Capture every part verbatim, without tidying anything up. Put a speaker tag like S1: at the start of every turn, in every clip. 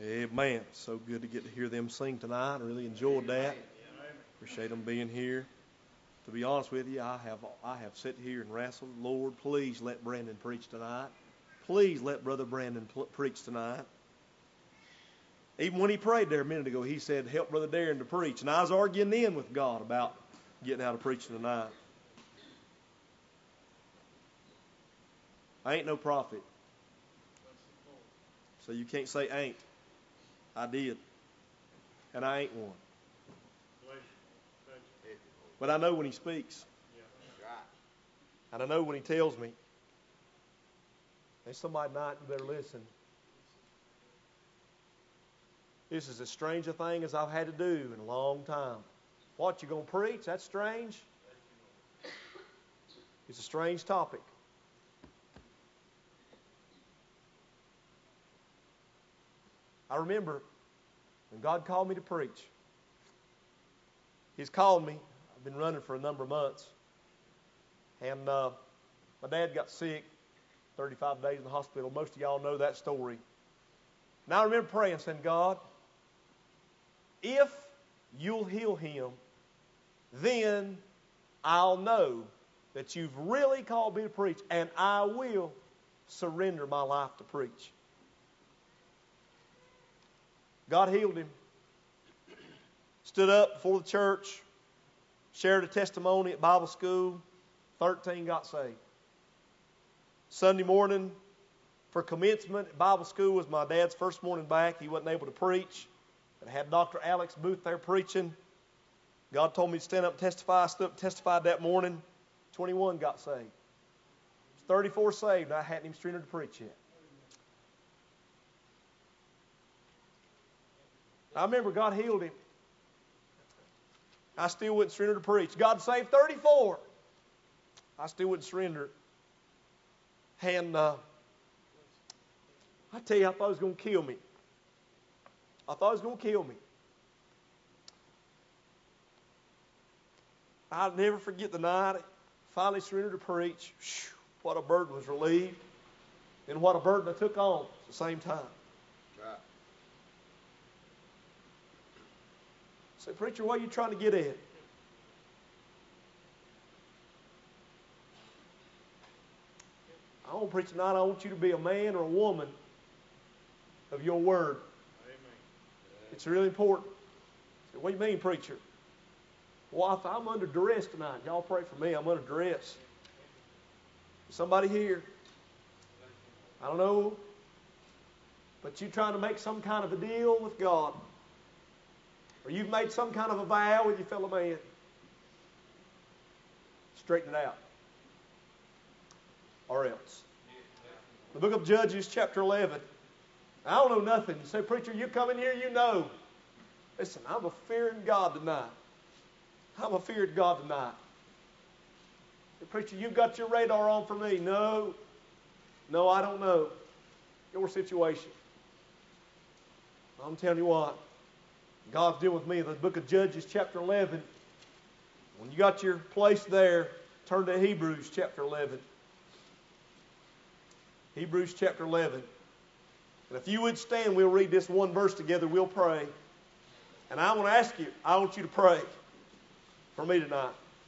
S1: Amen. So good to get to hear them sing tonight. I really enjoyed that. Appreciate them being here. To be honest with you, I have I have sat here and wrestled. Lord, please let Brandon preach tonight. Please let Brother Brandon pl- preach tonight. Even when he prayed there a minute ago, he said, help Brother Darren to preach. And I was arguing then with God about getting out of preaching tonight. I ain't no prophet. So you can't say ain't. I did. And I ain't one. But I know when he speaks. And I know when he tells me. There's somebody tonight, you better listen. This is as strange a thing as I've had to do in a long time. What, you going to preach? That's strange? It's a strange topic. I remember when God called me to preach. He's called me. I've been running for a number of months. And uh, my dad got sick, thirty-five days in the hospital. Most of y'all know that story. And I remember praying, saying, God, if you'll heal him, then I'll know that you've really called me to preach, and I will surrender my life to preach. God healed him. Stood up before the church, shared a testimony at Bible school. thirteen got saved. Sunday morning for commencement at Bible school was my dad's first morning back. He wasn't able to preach. But I had Doctor Alex Booth there preaching. God told me to stand up and testify. I stood up and testified that morning. twenty-one got saved. thirty-four saved, and I hadn't even surrendered to preach yet. I remember God healed him. I still wouldn't surrender to preach. God saved thirty-four. I still wouldn't surrender. And uh, I tell you, I thought it was going to kill me. I thought it was going to kill me. I'll never forget the night I finally surrendered to preach. Whew, what a burden was relieved. And what a burden I took on at the same time. Right. Say, preacher, what are you trying to get at? I want to preach tonight. I want you to be a man or a woman of your word. Amen. It's really important. Say, what do you mean, preacher? Well, I'm under duress tonight. Y'all pray for me. I'm under duress. Somebody here, I don't know, but you trying to make some kind of a deal with God, or you've made some kind of a vow with your fellow man. Straighten it out. Or else. The book of Judges, chapter eleven. I don't know nothing. You say, preacher, you come in here, you know. Listen, I'm a fearing God tonight. I'm a fearing God tonight. Say, preacher, you've got your radar on for me. No. No, I don't know your situation. I'm telling you what. God's dealing with me in the book of Judges, chapter eleven. When you got your place there, turn to Hebrews, chapter eleven. Hebrews chapter eleven. And if you would stand, we'll read this one verse together. We'll pray. And I want to ask you, I want you to pray for me tonight.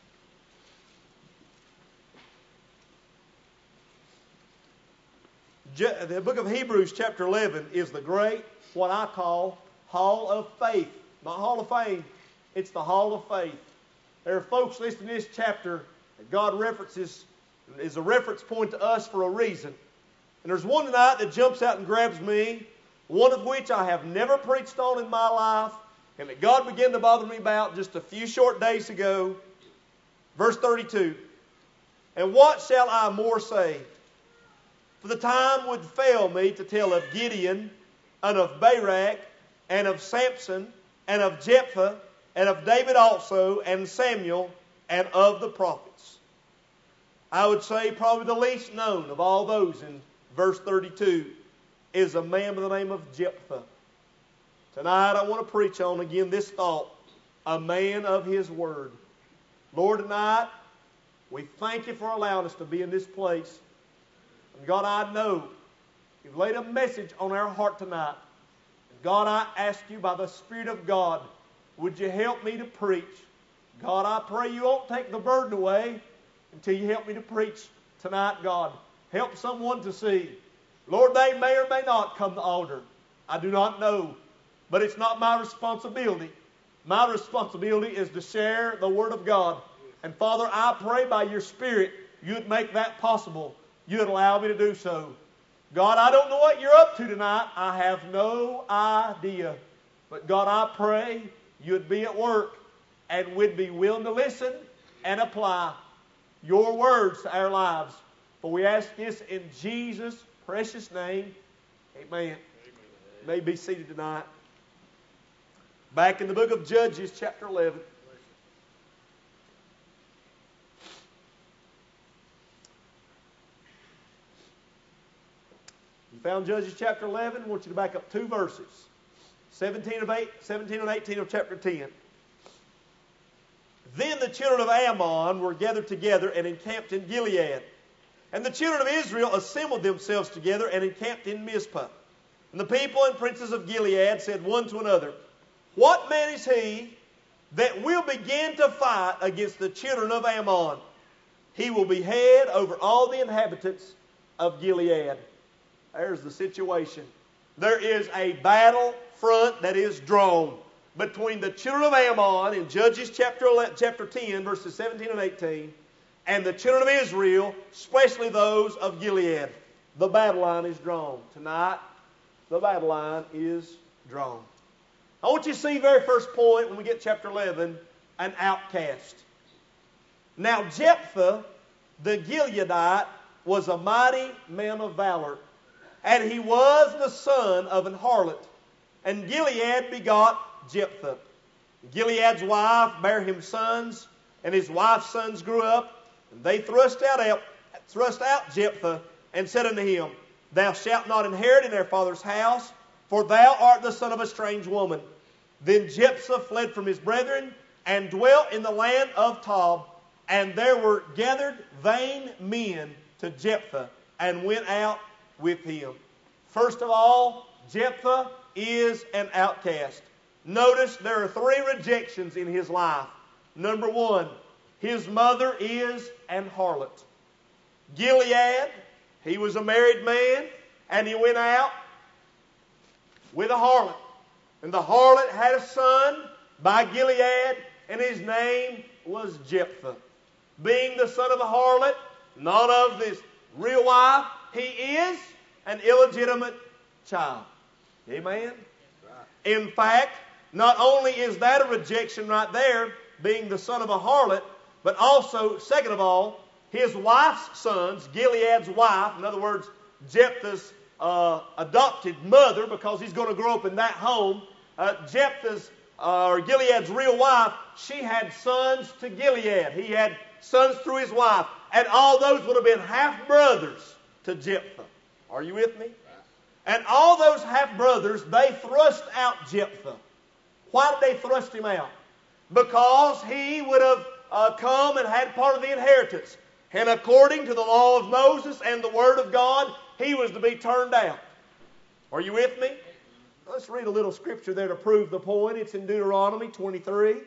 S1: The book of Hebrews chapter eleven is the great, what I call, hall of faith. Not hall of fame, it's the hall of faith. There are folks listening to this chapter that God references, is a reference point to us for a reason. And there's one tonight that jumps out and grabs me, one of which I have never preached on in my life, and that God began to bother me about just a few short days ago. Verse thirty-two. And what shall I more say? For the time would fail me to tell of Gideon, and of Barak, and of Samson, and of Jephthah, and of David also, and Samuel, and of the prophets. I would say probably the least known of all those in verse thirty-two is a man by the name of Jephthah. Tonight I want to preach on again this thought, a man of his word. Lord, tonight we thank you for allowing us to be in this place. And God, I know you've laid a message on our heart tonight. God, I ask you by the Spirit of God, would you help me to preach? God, I pray you won't take the burden away until you help me to preach tonight, God. Help someone to see. Lord, they may or may not come to the altar. I do not know. But it's not my responsibility. My responsibility is to share the Word of God. And Father, I pray by your Spirit you'd make that possible. You'd allow me to do so. God, I don't know what you're up to tonight. I have no idea. But God, I pray you'd be at work and we'd be willing to listen and apply your words to our lives. For we ask this in Jesus' precious name. Amen. Amen. You may be seated tonight. Back in the book of Judges, chapter eleven. You found Judges chapter eleven. I want you to back up two verses. seventeen, of eight, seventeen and eighteen of chapter ten. Then the children of Ammon were gathered together and encamped in Gilead. And the children of Israel assembled themselves together and encamped in Mizpah. And the people and princes of Gilead said one to another, what man is he that will begin to fight against the children of Ammon? He will be head over all the inhabitants of Gilead. There's the situation. There is a battle front that is drawn between the children of Ammon in Judges chapter eleven, chapter ten, verses seventeen and eighteen, and the children of Israel, especially those of Gilead. The battle line is drawn. Tonight, the battle line is drawn. I want you to see very first point when we get chapter eleven, an outcast. Now Jephthah, the Gileadite, was a mighty man of valor, and he was the son of an harlot. And Gilead begot Jephthah. Gilead's wife bare him sons, and his wife's sons grew up, and they thrust out, thrust out Jephthah, and said unto him, thou shalt not inherit in their father's house, for thou art the son of a strange woman. Then Jephthah fled from his brethren, and dwelt in the land of Tob, and there were gathered vain men to Jephthah, and went out with him. First of all, Jephthah is an outcast. Notice there are three rejections in his life. Number one, his mother is an harlot. Gilead, he was a married man, and he went out with a harlot. And the harlot had a son by Gilead, and his name was Jephthah. Being the son of a harlot, not of this real wife, he is an illegitimate child. Amen? In fact, not only is that a rejection right there, being the son of a harlot, but also, second of all, his wife's sons, Gilead's wife, in other words, Jephthah's uh, adopted mother, because he's going to grow up in that home, uh, Jephthah's, uh, or Gilead's real wife, she had sons to Gilead. He had sons through his wife, and all those would have been half-brothers to Jephthah. Are you with me? And all those half-brothers, they thrust out Jephthah. Why did they thrust him out? Because he would have uh, come and had part of the inheritance. And according to the law of Moses and the Word of God, he was to be turned out. Are you with me? Let's read a little scripture there to prove the point. It's in Deuteronomy twenty-three.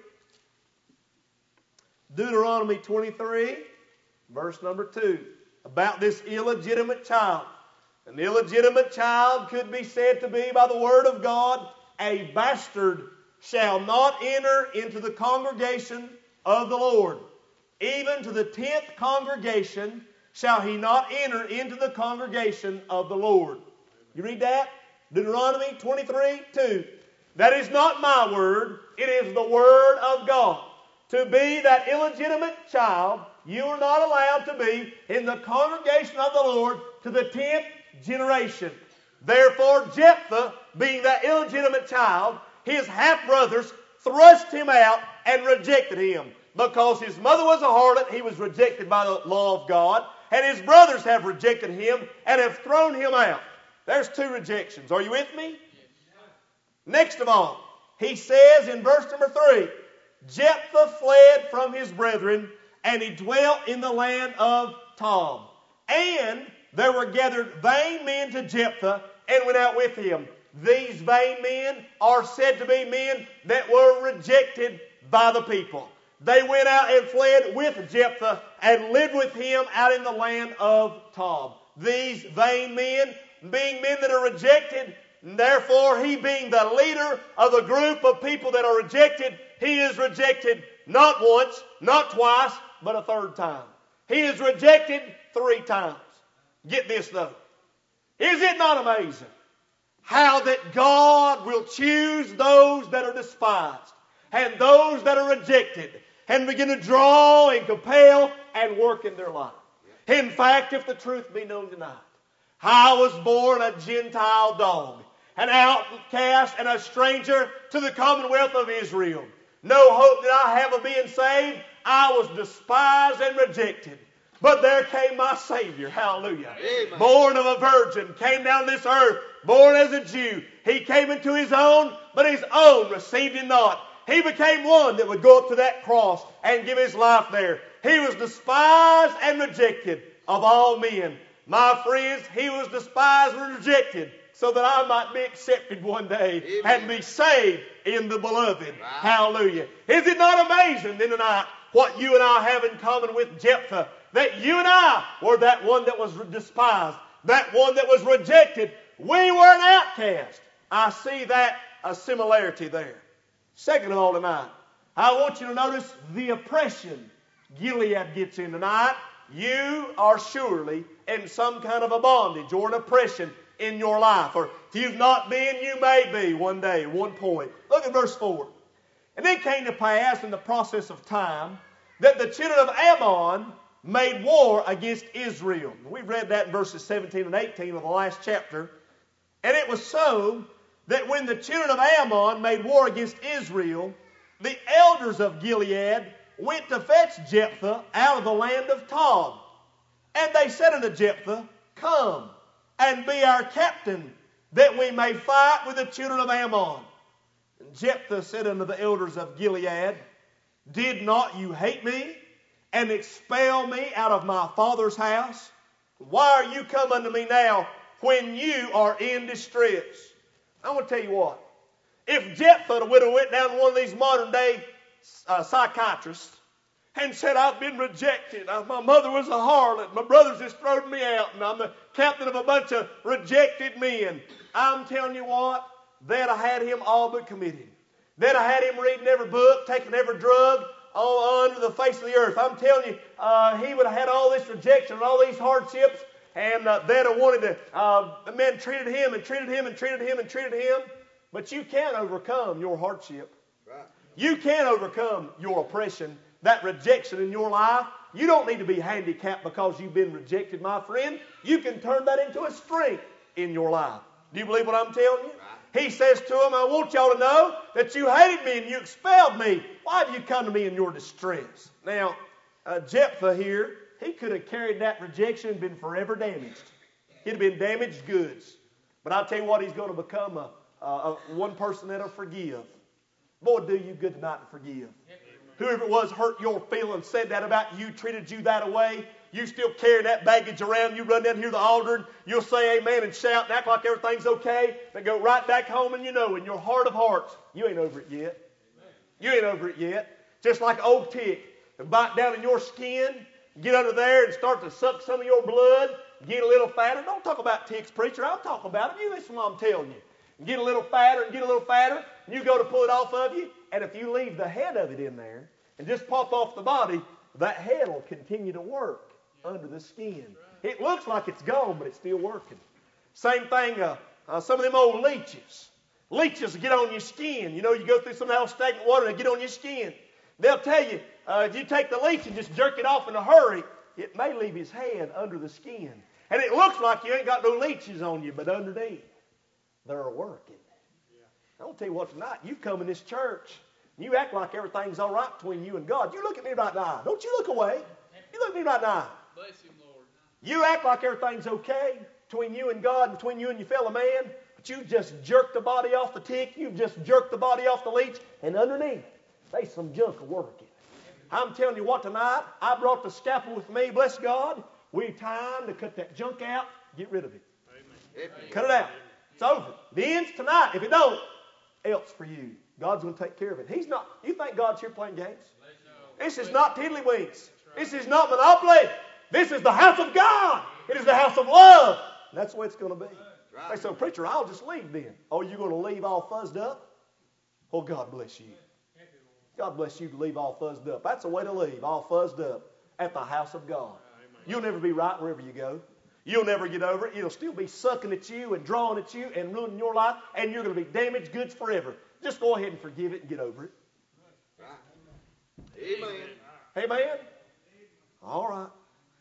S1: Deuteronomy twenty-three, verse number two. About this illegitimate child. An illegitimate child could be said to be, by the Word of God, a bastard shall not enter into the congregation of the Lord. Even to the tenth congregation shall he not enter into the congregation of the Lord. You read that? Deuteronomy twenty-three, two. That is not my word. It is the Word of God. To be that illegitimate child, you are not allowed to be in the congregation of the Lord to the tenth generation. Therefore, Jephthah, being that illegitimate child, his half-brothers thrust him out and rejected him. Because his mother was a harlot, he was rejected by the law of God. And his brothers have rejected him and have thrown him out. There's two rejections. Are you with me? Next of all, he says in verse number three, Jephthah fled from his brethren, and he dwelt in the land of Tob. And there were gathered vain men to Jephthah, and went out with him. These vain men are said to be men that were rejected by the people. They went out and fled with Jephthah and lived with him out in the land of Tob. These vain men, being men that are rejected, therefore he being the leader of the group of people that are rejected, he is rejected not once, not twice, but a third time. He is rejected three times. Get this though. Is it not amazing how that God will choose those that are despised and those that are rejected and begin to draw and compel and work in their life? In fact, if the truth be known tonight, I was born a Gentile dog, an outcast and a stranger to the commonwealth of Israel. No hope that I have of being saved. I was despised and rejected. But there came my Savior, hallelujah. Amen. Born of a virgin, came down this earth, born as a Jew. He came into his own, but his own received him not. He became one that would go up to that cross and give his life there. He was despised and rejected of all men. My friends, he was despised and rejected so that I might be accepted one day. Amen. And be saved in the beloved. Wow. Hallelujah. Is it not amazing then tonight what you and I have in common with Jephthah? That you and I were that one that was despised, that one that was rejected. We were an outcast. I see that a similarity there. Second of all tonight, I want you to notice the oppression Gilead gets in tonight. You are surely in some kind of a bondage or an oppression in your life. Or if you've not been, you may be one day, one point. Look at verse four. And it came to pass in the process of time that the children of Ammon made war against Israel. We've read that in verses seventeen and eighteen of the last chapter. And it was so that when the children of Ammon made war against Israel, the elders of Gilead went to fetch Jephthah out of the land of Tob. And they said unto Jephthah, Come and be our captain, that we may fight with the children of Ammon. And Jephthah said unto the elders of Gilead, Did not you hate me, and expel me out of my father's house? Why are you come unto me now when you are in distress? I want to tell you what. If Jephthah would have went down to one of these modern day uh, psychiatrists and said, I've been rejected. I, my mother was a harlot. My brothers just thrown me out. And I'm the captain of a bunch of rejected men. I'm telling you what. They'd have had him all but committed. They'd have had him reading every book, taking every drug all under the face of the earth. I'm telling you, uh, he would have had all this rejection and all these hardships. And uh, they'd have wanted to, uh, the men treated him and treated him and treated him and treated him. But you can't overcome your hardship. Right. You can't overcome your oppression, that rejection in your life. You don't need to be handicapped because you've been rejected, my friend. You can turn that into a strength in your life. Do you believe what I'm telling you? Right. He says to them, I want y'all to know that you hated me and you expelled me. Why have you come to me in your distress? Now, uh, Jephthah here, he could have carried that rejection and been forever damaged. He'd have been damaged goods. But I'll tell you what, he's going to become a Uh, one person that'll forgive. Boy, do you good tonight to forgive. Whoever it was hurt your feelings, said that about you, treated you that way, you still carry that baggage around. You run down here to the altar and you'll say amen and shout and act like everything's okay. Then go right back home and you know in your heart of hearts, you ain't over it yet. You ain't over it yet. Just like an old tick. Bite down in your skin, get under there and start to suck some of your blood, get a little fatter. Don't talk about ticks, preacher. I'm talking about it. You listen to what I'm telling you. Get a little fatter and get a little fatter, and you go to pull it off of you, and if you leave the head of it in there and just pop off the body, that head will continue to work under the skin. It looks like it's gone, but it's still working. Same thing, uh, uh, some of them old leeches. Leeches get on your skin. You know, you go through some of that stagnant water and they get on your skin. They'll tell you, uh, if you take the leech and just jerk it off in a hurry, it may leave his head under the skin. And it looks like you ain't got no leeches on you, but underneath, they're working. Yeah. I'll tell you what tonight, you come in this church, and you act like everything's all right between you and God. You look at me right now. Don't you look away. You look at me right now.
S2: Bless him, Lord.
S1: You act like everything's okay between you and God, between you and your fellow man, but you just jerked the body off the tick, you've just jerked the body off the leech, and underneath, there's some junk working. I'm telling you what tonight, I brought the scalpel with me, bless God. We time to cut that junk out, get rid of it.
S2: Amen.
S1: Cut it out. It's over. The end's tonight. If it don't, else for you. God's going to take care of it. He's not. You think God's here playing games? This is not tiddlywinks. This is not Monopoly. This is the house of God. It is the house of love. And that's the way it's going to be. They say, preacher, I'll just leave then. Oh, you're going to leave all fuzzed up? Oh, God bless you. God bless you to leave all fuzzed up. That's the way to leave, all fuzzed up at the house of God. You'll never be right wherever you go. You'll never get over it. It'll still be sucking at you and drawing at you and ruining your life, and you're going to be damaged goods forever. Just go ahead and forgive it and get over it.
S2: Amen.
S1: Amen? All right.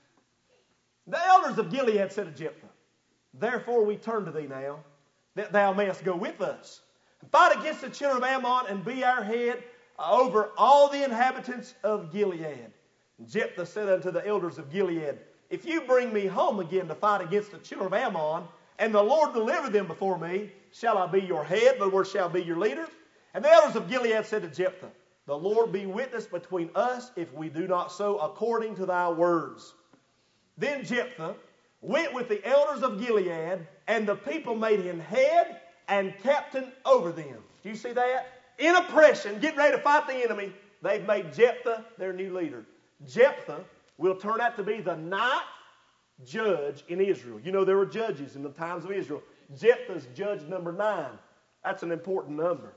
S1: The elders of Gilead said to Jephthah, therefore we turn to thee now, that thou mayest go with us, and fight against the children of Ammon, and be our head over all the inhabitants of Gilead. And Jephthah said unto the elders of Gilead, if you bring me home again to fight against the children of Ammon, and the Lord deliver them before me, shall I be your head, the Lord shall be your leader? And the elders of Gilead said to Jephthah, the Lord be witness between us, if we do not so according to thy words. Then Jephthah went with the elders of Gilead, and the people made him head and captain over them. Do you see that? In oppression, getting ready to fight the enemy, they've made Jephthah their new leader. Jephthah will turn out to be the ninth judge in Israel. You know, there were judges in the times of Israel. Jephthah's judge number nine. That's an important number.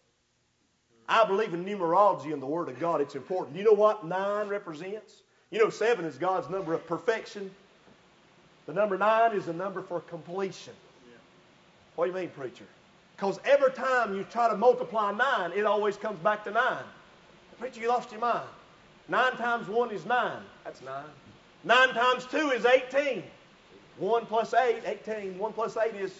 S1: I believe in numerology in the Word of God. It's important. You know what nine represents? You know, seven is God's number of perfection. The number nine is a number for completion. What do you mean, preacher? Because every time you try to multiply nine, it always comes back to nine. Preacher, you lost your mind. Nine times one is nine. That's nine. Nine times two is eighteen. One plus eight, eighteen. One plus eight is...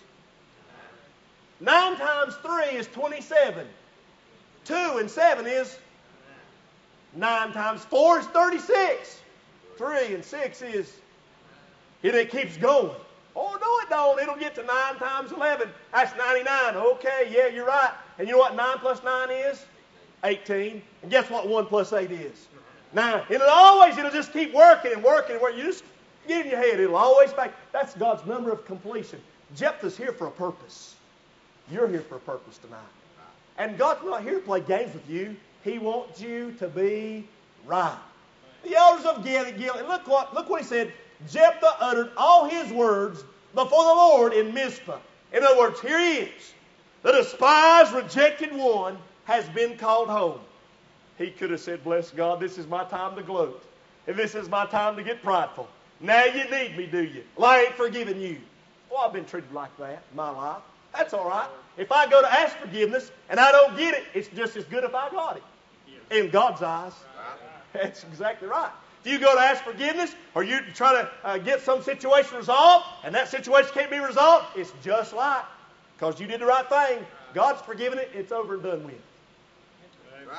S1: Nine times three is twenty-seven. Two and seven is... Nine times four is thirty-six. Three and six is... And it keeps going. Oh, no, it don't. It'll get to nine times eleven. That's ninety-nine. Okay, yeah, you're right. And you know what nine plus nine is? eighteen. And guess what one plus eight is? nine. And it'll always, it'll just keep working and working and working. You just get in your head. It'll always back. That's God's number of completion. Jephthah's here for a purpose. You're here for a purpose tonight. And God's not here to play games with you. He wants you to be right. The elders of Gilead, look what, look what he said. Jephthah uttered all his words before the Lord in Mizpah. In other words, here he is. The despised, rejected one has been called home. He could have said, bless God, this is my time to gloat. And this is my time to get prideful. Now you need me, do you? Well, I ain't forgiven you. Well, I've been treated like that in my life. That's all right. If I go to ask forgiveness and I don't get it, it's just as good if I got it. In God's eyes. That's exactly right. If you go to ask forgiveness or you try to uh, get some situation resolved and that situation can't be resolved, it's just like because you did the right thing. God's forgiven it. It's over and done with.
S2: Right.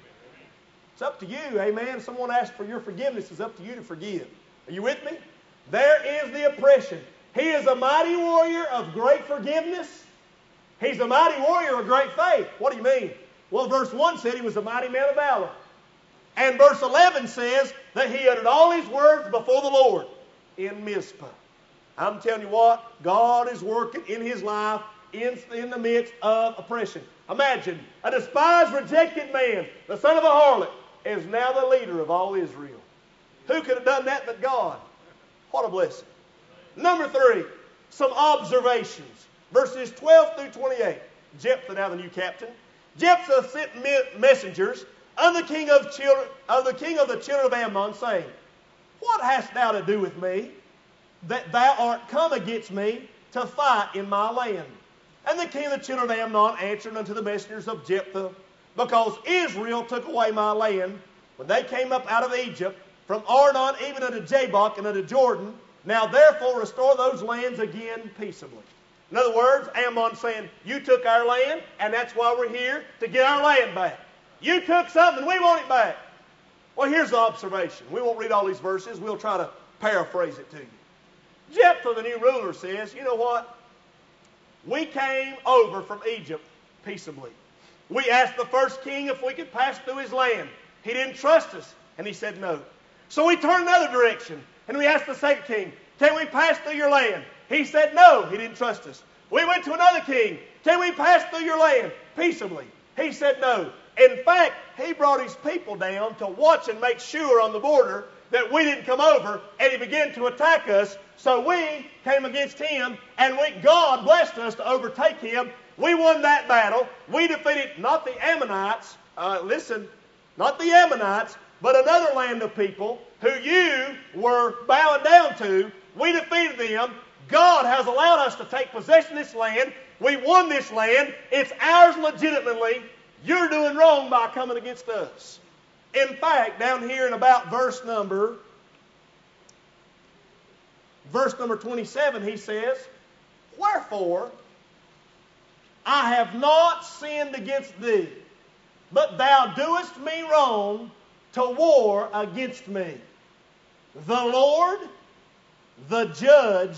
S1: It's up to you, amen. Someone asks for your forgiveness. It's up to you to forgive. Are you with me? There is the oppression. He is a mighty warrior of great forgiveness. He's a mighty warrior of great faith. What do you mean? Well, verse one said he was a mighty man of valor. And verse eleven says that he uttered all his words before the Lord in Mizpah. I'm telling you what, God is working in his life in, in the midst of oppression. Imagine a despised, rejected man, the son of a harlot, is now the leader of all Israel. Who could have done that but God? What a blessing. Number three, some observations. Verses twelve through twenty-eight. Jephthah, now the new captain. Jephthah sent messengers of the king of children of the king of the children of Ammon, saying, what hast thou to do with me, that thou art come against me to fight in my land? And the king of the children of Ammon answered unto the messengers of Jephthah, because Israel took away my land when they came up out of Egypt, from Arnon even unto Jabbok and unto Jordan. Now therefore restore those lands again peaceably. In other words, Ammon saying, you took our land, and that's why we're here, to get our land back. You took something, we want it back. Well, here's the observation. We won't read all these verses. We'll try to paraphrase it to you. Jephthah, the new ruler, says, you know what? We came over from Egypt peaceably. We asked the first king if we could pass through his land. He didn't trust us, and he said no. So we turned another direction, and we asked the second king, can we pass through your land? He said no. He didn't trust us. We went to another king. Can we pass through your land peaceably? He said no. In fact, he brought his people down to watch and make sure on the border that we didn't come over, and he began to attack us. So we came against him, and we, God blessed us to overtake him. We won that battle. We defeated not the Ammonites, uh, listen, not the Ammonites, but another land of people who you were bowing down to. We defeated them. God has allowed us to take possession of this land. We won this land. It's ours legitimately. You're doing wrong by coming against us. In fact, down here in about verse number, verse number twenty-seven, he says, Wherefore I have not sinned against thee, but thou doest me wrong to war against me. The Lord, the judge,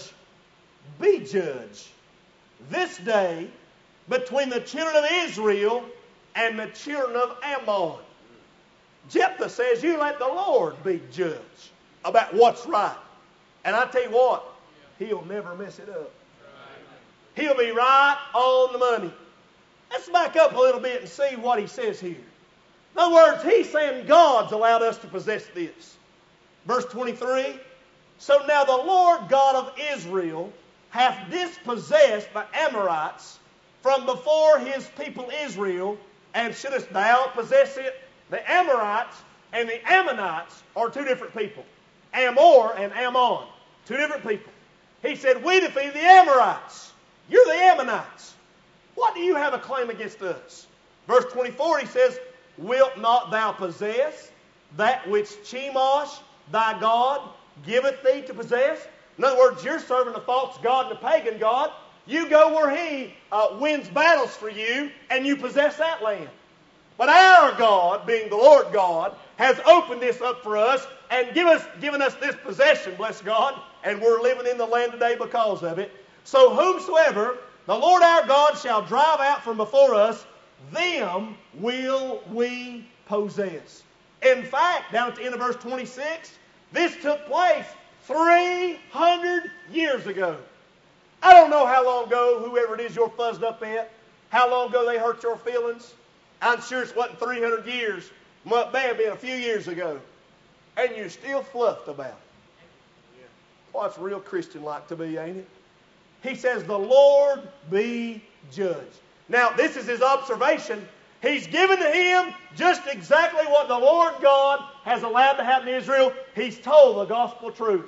S1: be judge this day between the children of Israel and the children of Ammon. Jephthah says, you let the Lord be judge about what's right. And I tell you what, he'll never mess it up. He'll be right on the money. Let's back up a little bit and see what he says here. In other words, he's saying God's allowed us to possess this. Verse twenty-three, So now the Lord God of Israel hath dispossessed the Amorites from before his people Israel, and shouldest thou possess it? The Amorites and the Ammonites are two different people. Amor and Ammon, two different people. He said, we defeated the Amorites. You're the Ammonites. What do you have a claim against us? Verse twenty-four, he says, Wilt not thou possess that which Chemosh, thy God, giveth thee to possess? In other words, you're serving a false god and a pagan god. You go where he uh, wins battles for you, and you possess that land. But our God, being the Lord God, has opened this up for us and give us, given us this possession, bless God, and we're living in the land today because of it. So whomsoever the Lord our God shall drive out from before us, them will we possess. In fact, down at the end of verse twenty-six, this took place three hundred years ago. I don't know how long ago, whoever it is you're fuzzed up at, how long ago they hurt your feelings. I'm sure it wasn't three hundred years. It may have been a few years ago. And you're still fluffed about it. Well, it's real Christian-like to be, ain't it? He says, the Lord be judge. Now, this is his observation. He's given to him just exactly what the Lord God has allowed to happen to Israel. He's told the gospel truth.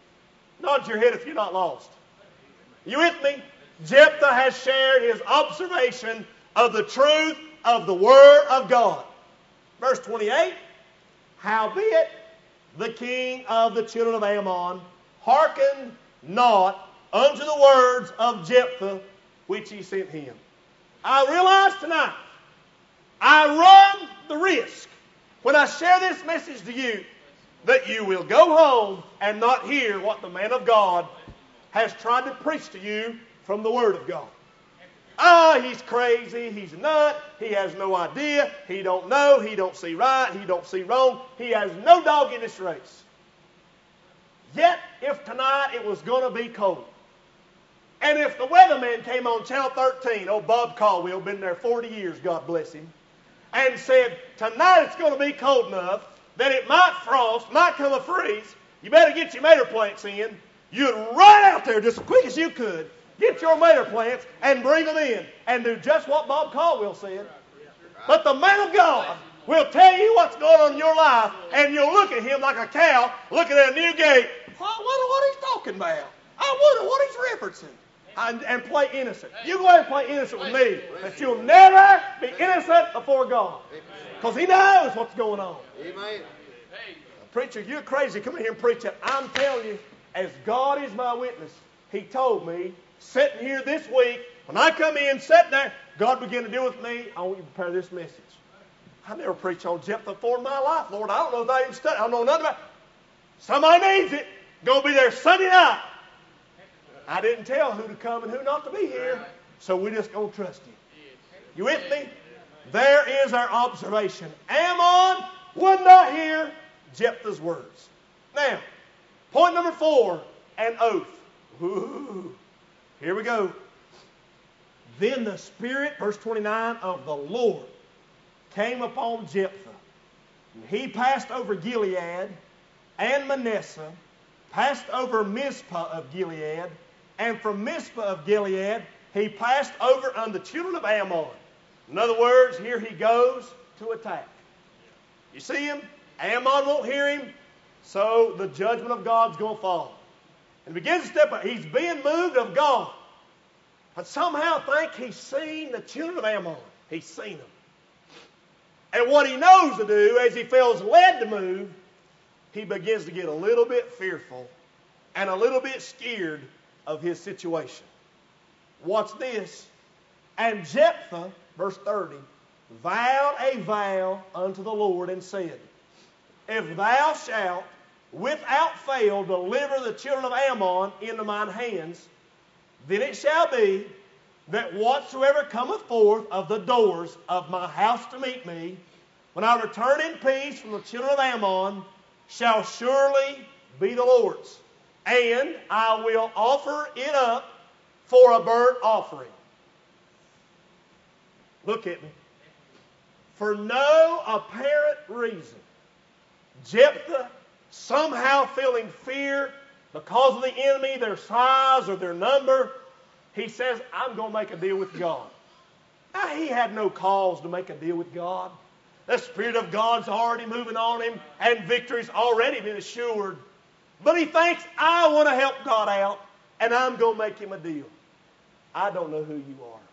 S1: Nod your head if you're not lost. You with me? Jephthah has shared his observation of the truth of the Word of God. Verse twenty-eight, Howbeit the king of the children of Ammon hearkened not unto the words of Jephthah which he sent him. I realize tonight, I run the risk when I share this message to you that you will go home and not hear what the man of God has tried to preach to you from the Word of God. Ah, he's crazy, he's a nut, he has no idea, he don't know, he don't see right, he don't see wrong, he has no dog in this race. Yet, if tonight it was going to be cold, and if the weatherman came on Channel thirteen, old Bob Caldwell, been there forty years, God bless him, and said, tonight it's going to be cold enough that it might frost, might come a freeze, you better get your mater plants in, you'd run out there just as quick as you could, get your mater plants and bring them in and do just what Bob Caldwell said. But the man of God will tell you what's going on in your life, and you'll look at him like a cow looking at a new gate. I wonder what he's talking about. I wonder what he's referencing. And, and play innocent. You go ahead and play innocent with me, but you'll never be innocent before God. Because he knows what's going on.
S2: Amen.
S1: Preacher, you're crazy. Come in here and preach it. I'm telling you, as God is my witness, he told me, sitting here this week, when I come in, sitting there, God began to deal with me. I want you to prepare this message. I never preached on Jephthah before in my life, Lord. I don't know if I even studied. I don't know nothing about it. Somebody needs it. Going to be there Sunday night. I didn't tell who to come and who not to be here, so we're just going to trust you. You with me? There is our observation. Ammon would not hear Jephthah's words. Now, point number four, an oath. Ooh, here we go. Then the Spirit, verse twenty-nine, of the Lord came upon Jephthah. And he passed over Gilead and Manasseh, passed over Mizpah of Gilead, and from Mizpah of Gilead he passed over on the children of Ammon. In other words, here he goes to attack. You see him? Ammon won't hear him, so the judgment of God's going to fall. And he begins to step up. He's being moved of God. But somehow think he's seen the children of Ammon. He's seen them. And what he knows to do, as he feels led to move, he begins to get a little bit fearful and a little bit scared of his situation. Watch this. And Jephthah, verse thirty, vowed a vow unto the Lord and said, If thou shalt without fail deliver the children of Ammon into mine hands, then it shall be that whatsoever cometh forth of the doors of my house to meet me, when I return in peace from the children of Ammon, shall surely be the Lord's. And I will offer it up for a burnt offering. Look at me. For no apparent reason, Jephthah, somehow feeling fear because of the enemy, their size or their number, he says, I'm going to make a deal with God. Now, he had no cause to make a deal with God. The Spirit of God's already moving on him, and victory's already been assured. But he thinks, I want to help God out, and I'm going to make him a deal. I don't know who you are.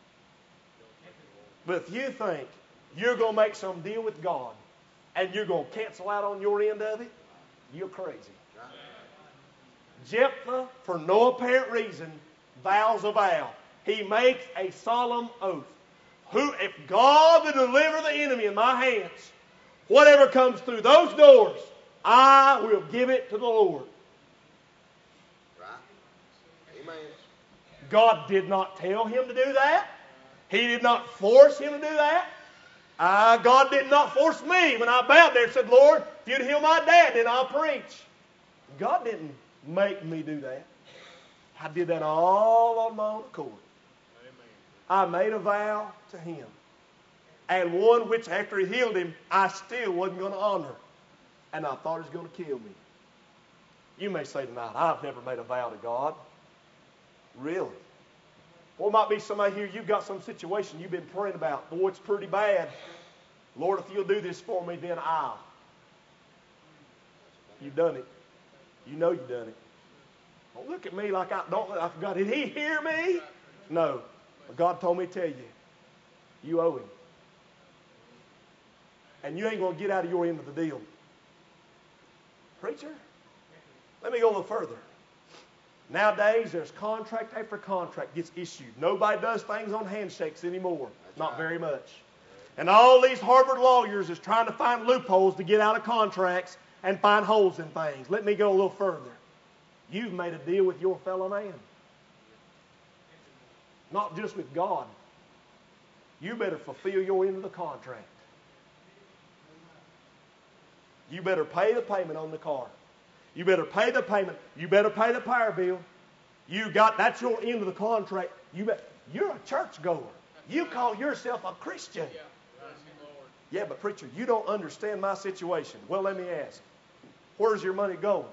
S1: But if you think you're going to make some deal with God, and you're going to cancel out on your end of it, you're crazy. Jephthah, for no apparent reason, vows a vow. He makes a solemn oath. Who, if God will deliver the enemy in my hands, whatever comes through those doors, I will give it to the Lord.
S2: Right. Amen.
S1: God did not tell him to do that. He did not force him to do that. Uh, God did not force me when I bowed there and said, Lord, if you'd heal my dad, then I'll preach. God didn't make me do that. I did that all on my own accord. I made a vow to him. And one which after he healed him, I still wasn't going to honor. And I thought he was going to kill me. You may say tonight, I've never made a vow to God. Really? Or it might be somebody here, you've got some situation you've been praying about. Boy, it's pretty bad. Lord, if you'll do this for me, then I'll. You've done it. You know you've done it. Don't look at me like I don't. I forgot. Did he hear me? No. But God told me to tell you, you owe him. And you ain't going to get out of your end of the deal. Preacher, let me go a little further. Nowadays, there's contract after contract gets issued. Nobody does things on handshakes anymore. That's Not right. very much. And all these Harvard lawyers is trying to find loopholes to get out of contracts and find holes in things. Let me go a little further. You've made a deal with your fellow man. Not just with God. You better fulfill your end of the contract. You better pay the payment on the car. You better pay the payment. You better pay the power bill. You got that's your end of the contract. You bet, you're a churchgoer. You call yourself a Christian. Yeah, but preacher, you don't understand my situation. Well, let me ask. Where's your money going?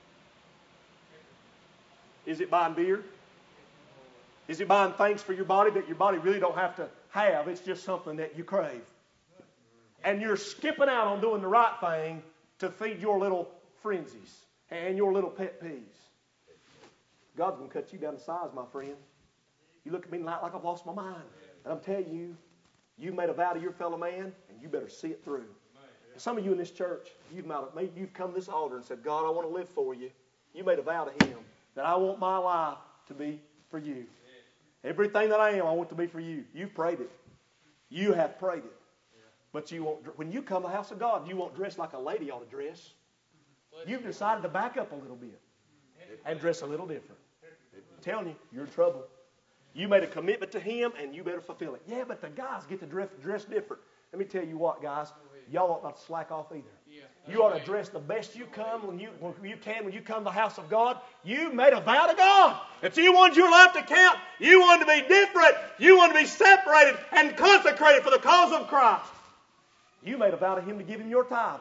S1: Is it buying beer? Is it buying things for your body that your body really don't have to have? It's just something that you crave. And you're skipping out on doing the right thing to feed your little frenzies and your little pet peeves. God's going to cut you down to size, my friend. You look at me like, like I've lost my mind. And I'm telling you, you made a vow to your fellow man, and you better see it through. Some of you in this church, you've, made, you've come to this altar and said, God, I want to live for you. You made a vow to him that I want my life to be for you. Everything that I am, I want to be for you. You've prayed it. You have prayed it. But you won't, when you come to the house of God, you won't dress like a lady ought to dress. You've decided to back up a little bit and dress a little different. I'm telling you, you're in trouble. You made a commitment to him, and you better fulfill it. Yeah, but the guys get to dress, dress different. Let me tell you what, guys. Y'all ought not to slack off either. You ought to dress the best you come when you, when you can when you come to the house of God. You made a vow to God that you wanted your life to count. You wanted to be different. You wanted to be separated and consecrated for the cause of Christ. You made a vow to Him to give Him your tithe.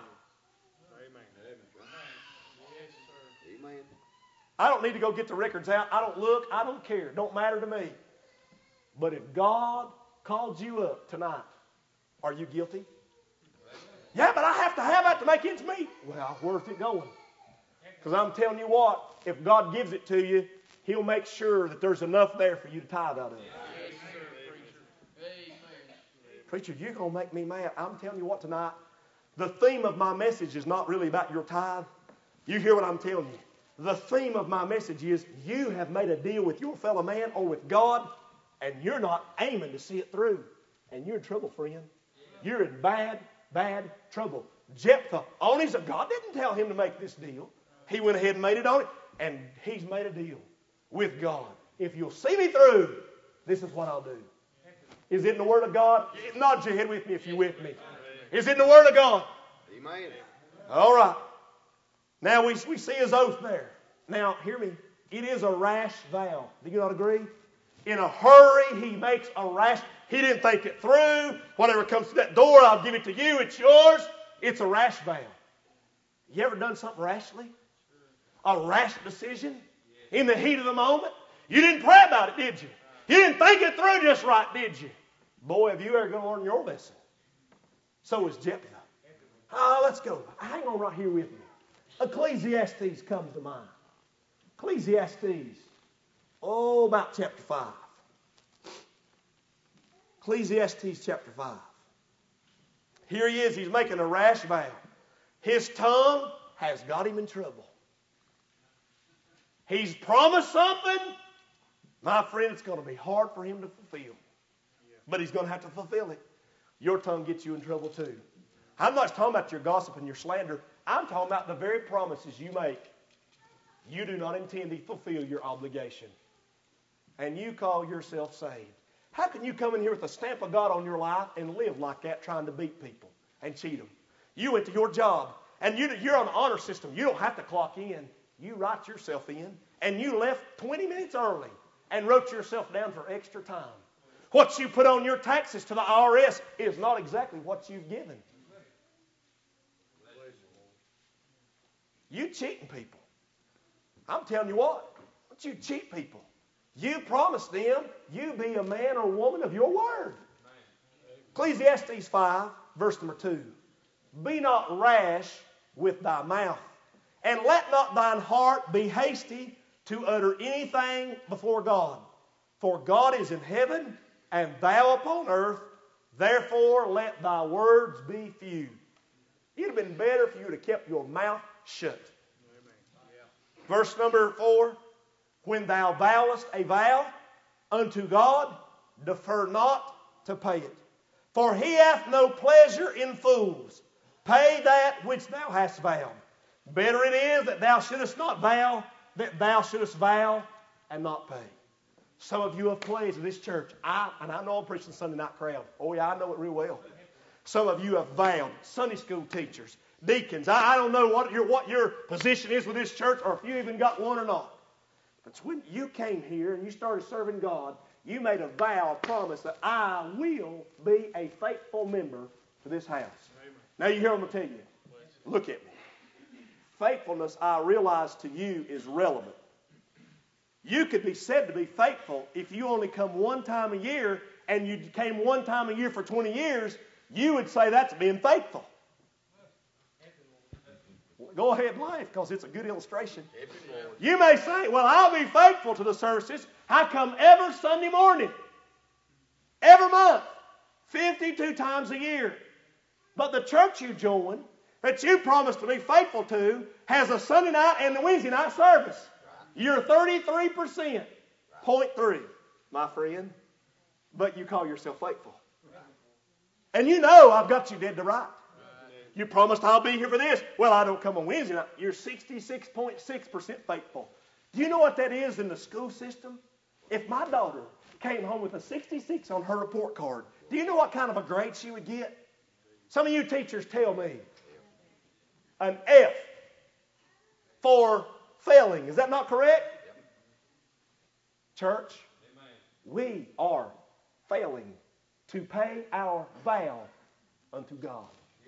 S2: Amen.
S1: I don't need to go get the records out. I don't look. I don't care. It don't matter to me. But if God called you up tonight, are you guilty? Yeah, but I have to have that to make ends meet. Well, where's it going? Because I'm telling you what, if God gives it to you, He'll make sure that there's enough there for you to tithe out of. Yes, sir, preacher. Preacher, you're going to make me mad. I'm telling you what tonight, the theme of my message is not really about your tithe. You hear what I'm telling you. The theme of my message is you have made a deal with your fellow man or with God, and you're not aiming to see it through. And you're in trouble, friend. You're in bad, bad trouble. Jephthah, on his own, God didn't tell him to make this deal. He went ahead and made it on it, and he's made a deal with God. If you'll see me through, this is what I'll do. Is it in the Word of God? Nod your head with me if you're with me. Is it in the Word of God?
S2: Amen.
S1: All right. Now we, we see his oath there. Now, hear me. It is a rash vow. Do you not agree? In a hurry, he makes a rash. He didn't think it through. Whatever comes to that door, I'll give it to you. It's yours. It's a rash vow. You ever done something rashly? A rash decision? In the heat of the moment? You didn't pray about it, did you? You didn't think it through just right, did you? Boy, have you ever going to learn your lesson. So is Jephthah. Oh, let's go. Hang on right here with me. Ecclesiastes comes to mind. Ecclesiastes. Oh, about chapter five. Ecclesiastes chapter five. Here he is. He's making a rash vow. His tongue has got him in trouble. He's promised something. My friend, it's going to be hard for him to fulfill. But he's going to have to fulfill it. Your tongue gets you in trouble too. I'm not talking about your gossip and your slander. I'm talking about the very promises you make. You do not intend to fulfill your obligation. And you call yourself saved. How can you come in here with the stamp of God on your life and live like that, trying to beat people and cheat them? You went to your job, and you, you're on an honor system. You don't have to clock in. You write yourself in, and you left twenty minutes early and wrote yourself down for extra time. What you put on your taxes to the I R S is not exactly what you've given. You cheating people. I'm telling you what. Don't you cheat people. You promise them you be a man or woman of your word. Ecclesiastes five, verse number two. Be not rash with thy mouth, and let not thine heart be hasty to utter anything before God. For God is in heaven, and thou upon earth. Therefore let thy words be few. It'd have been better if you would have kept your mouth shut. Verse number four. When thou vowest a vow unto God, defer not to pay it. For he hath no pleasure in fools. Pay that which thou hast vowed. Better it is that thou shouldest not vow, that thou shouldest vow and not pay. Some of you have pledged in this church. I, and I know I'm preaching Sunday night crowd. Oh yeah, I know it real well. Some of you have vowed. Sunday school teachers, deacons. I, I don't know what your, what your position is with this church, or if you even got one or not. But when you came here and you started serving God, you made a vow, a promise that I will be a faithful member to this house. Amen. Now you hear what I'm going to tell you. Look at me. Faithfulness, I realize to you, is relevant. You could be said to be faithful if you only come one time a year, and you came one time a year for twenty years, you would say that's being faithful. Go ahead and laugh, because it's a good illustration. You may say, well, I'll be faithful to the services. I come every Sunday morning, every month, fifty-two times a year. But the church you join, that you promised to be faithful to, has a Sunday night and a Wednesday night service. You're thirty-three percent, point three, my friend. But you call yourself faithful. And you know I've got you dead to right. You promised I'll be here for this. Well, I don't come on Wednesday night. You're sixty-six point six percent faithful. Do you know what that is in the school system? If my daughter came home with a sixty-six on her report card, do you know what kind of a grade she would get? Some of you teachers tell me, an F for failing. Is that not correct?
S2: Yep.
S1: Church, we are failing to pay our vow unto God.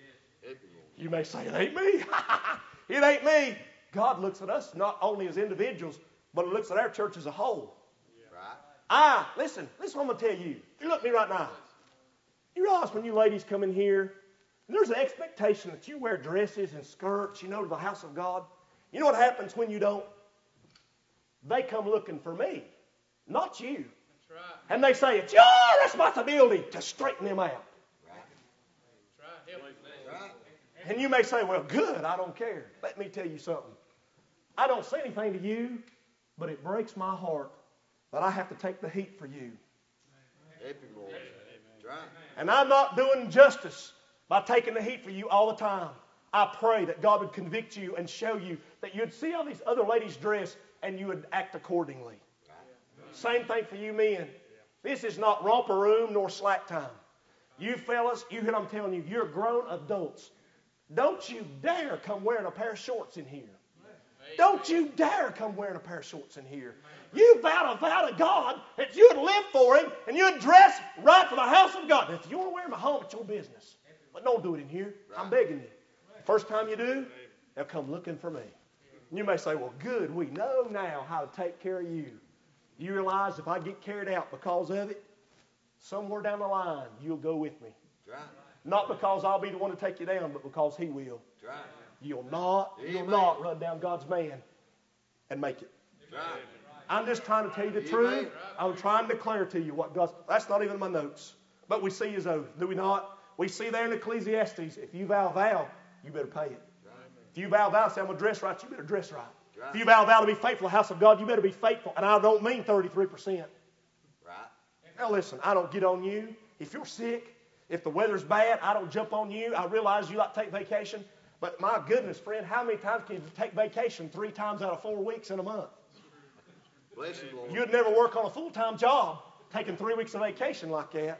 S1: You may say, it ain't me. It ain't me. God looks at us not only as individuals, but He looks at our church as a whole.
S2: Right.
S1: I, listen, listen what I'm going to tell you. You look at me right now. You realize when you ladies come in here, there's an expectation that you wear dresses and skirts, you know, to the house of God. You know what happens when you don't? They come looking for me, not you.
S3: That's right.
S1: And they say, it's your responsibility to straighten them out.
S2: Right.
S3: That's right. Help us,
S2: Right.
S1: And you may say, well, good, I don't care. Let me tell you something. I don't say anything to you, but it breaks my heart that I have to take the heat for you.
S2: Help Him, Lord. That's right.
S1: And I'm not doing justice by taking the heat for you all the time. I pray that God would convict you and show you that you'd see how these other ladies dress and you would act accordingly.
S2: Right.
S1: Same thing for you men. This is not romper room nor slack time. You fellas, you hear what I'm telling you, you're grown adults. Don't you dare come wearing a pair of shorts in here. Don't you dare come wearing a pair of shorts in here. You vowed a vow to God that you'd live for Him and you'd dress right for the house of God. If you want to wear them at home, it's your business. But don't do it in here. I'm begging you. First time you do, they'll come looking for me. And you may say, well, good, we know now how to take care of you. You realize if I get carried out because of it, somewhere down the line, you'll go with me.
S2: That's right.
S1: Not because I'll be the one to take you down, but because He will.
S2: That's right.
S1: You'll not, you'll
S2: Amen.
S1: not run down God's man and make it.
S2: That's right.
S1: I'm just trying to tell you the
S2: Amen.
S1: truth. I'm trying to declare to you what God's... That's not even in my notes. But we see His oath, do we not? We see there in Ecclesiastes, if you vow a vow, you better pay it.
S2: Right.
S1: If you vow a vow, say I'm going to dress right, you better dress right.
S2: Right.
S1: If you vow a vow to be faithful to the house of God, you better be faithful. And I don't mean thirty-three percent.
S2: Right.
S1: Now listen, I don't get on you. If you're sick, if the weather's bad, I don't jump on you. I realize you like to take vacation. But my goodness, friend, how many times can you take vacation three times out of four weeks in a month?
S2: Bless you, Lord.
S1: You'd never work on a full-time job taking three weeks of vacation like that.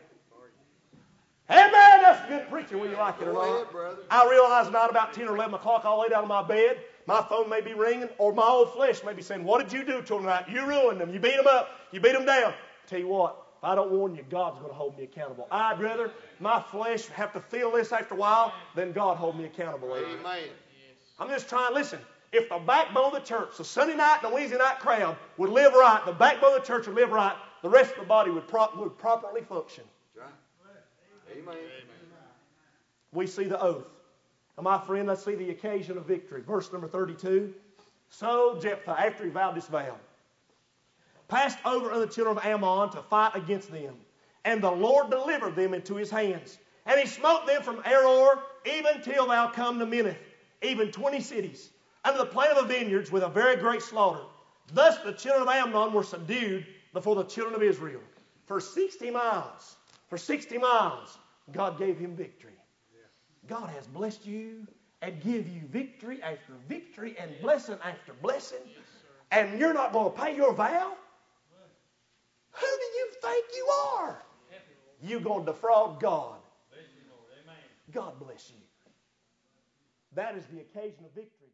S1: Amen. That's good preaching, whether you like it or
S2: Go ahead,
S1: not.
S2: brother.
S1: I realize now at about ten or eleven o'clock, I'll lay down in my bed. My phone may be ringing, or my old flesh may be saying, what did you do to them tonight? You ruined them. You beat them up. You beat them down. Tell you what, if I don't warn you, God's going to hold me accountable. I'd rather my flesh have to feel this after a while than God hold me accountable.
S2: Amen.
S1: I'm just trying, listen, if the backbone of the church, the Sunday night and the Wednesday night crowd would live right, the backbone of the church would live right, the rest of the body would, pro- would properly function.
S2: That's right. Amen.
S1: We see the oath. Now, my friend, let's see the occasion of victory. Verse number thirty-two. So Jephthah, after he vowed this vow, passed over unto the children of Ammon to fight against them. And the Lord delivered them into his hands. And he smote them from Aroer, even till thou come to Minnith, even twenty cities, under the plain of the vineyards with a very great slaughter. Thus the children of Ammon were subdued before the children of Israel. For sixty miles, for sixty miles, God gave him victory. God has blessed you and give you victory after victory and blessing after blessing. And you're not going to pay your vow? Who do you think you are? You're going to defraud God. God bless you. That is the occasion of victory.